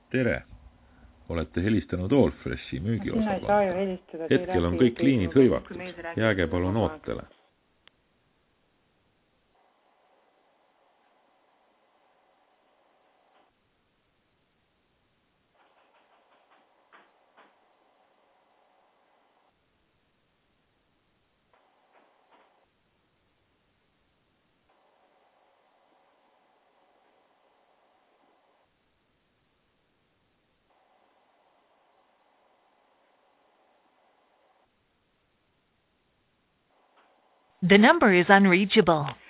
Tere! Olete helistanud Allfreshi Sinna ei saa ju müügiosakonda. helistada, Hetkel on kõik liinid hõivatud. Jääge palun ootele. The number is unreachable.